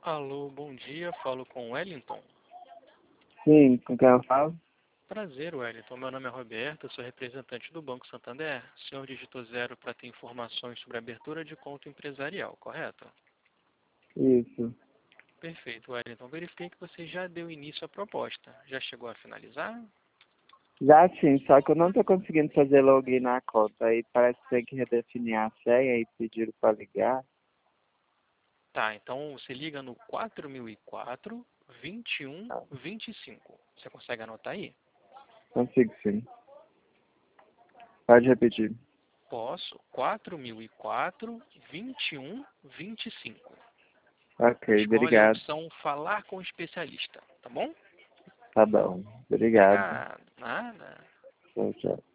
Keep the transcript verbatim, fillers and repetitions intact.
Alô, bom dia. Falo com o Wellington. Sim, com quem eu falo? Prazer, Wellington. Meu nome é Roberto, sou representante do Banco Santander. O senhor digitou zero para ter informações sobre abertura de conta empresarial, correto? Isso. Perfeito, Wellington. Verifiquei que você já deu início à proposta. Já chegou a finalizar? Já sim, só que eu não tô conseguindo fazer login na conta. Aí parece que tem que redefinir a senha e pediram para ligar. Tá, então você liga no quatro mil e quatro, vinte e um, Ah, vinte e cinco. Você consegue anotar aí? consigo sim. Pode repetir. Posso. quatro mil e quatro, vinte e um, vinte e cinco. Ok, Escolhe a obrigado. opção falar com o especialista, tá bom? Tá bom. Obrigado. Obrigado. Nada. Tchau, tchau.